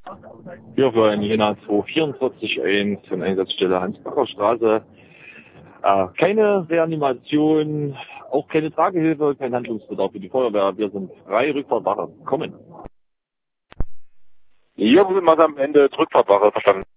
Hier für ein Jena 2441 von Einsatzstelle Hans-Bacher Straße. Keine Reanimation, auch keine Tragehilfe, kein Handlungsbedarf für die Feuerwehr. Wir sind frei, Rückfahrtwache. Kommen. Hier sind wir am Ende, Rückfahrtwache, verstanden.